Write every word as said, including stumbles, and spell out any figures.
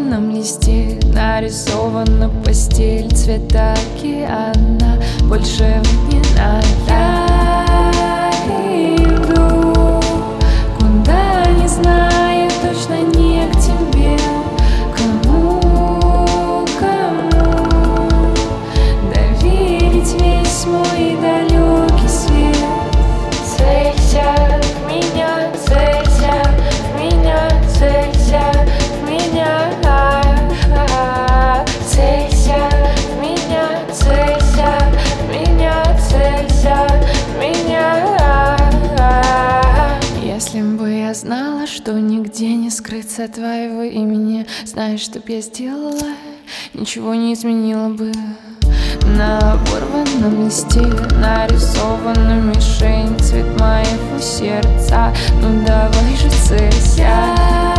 оборванном листе нарисована постель цвета океана. Больше не надо. Я иду, куда не знаю, точно не к тебе. Кому, кому доверить весь мой далекий свет? Целься в меня, целься в меня, целься в меня, целься в меня, целься в меня, целься в меня. Если бы я знала, что нигде не скрыться от твоего имени, знаешь, что б я сделала, ничего не изменила бы. На оборванном листе нарисована мишень, цвет моего сердца. Ну давай же целься.